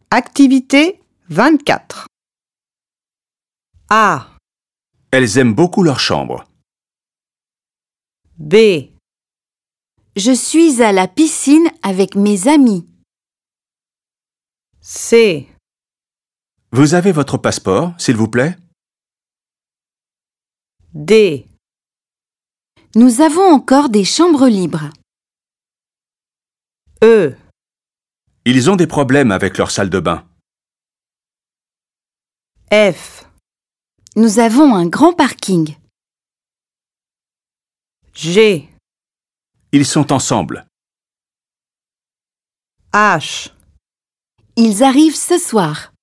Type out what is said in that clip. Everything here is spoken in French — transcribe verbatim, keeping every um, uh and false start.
Activité vingt-quatre. A. Elles aiment beaucoup leur chambre. B. Je suis à la piscine avec mes amis. C. Vous avez votre passeport, s'il vous plaît? D. Nous avons encore des chambres libres. E. Ils ont des problèmes avec leur salle de bain. F. Nous avons un grand parking. G. Ils sont ensemble. H. Ils arrivent ce soir.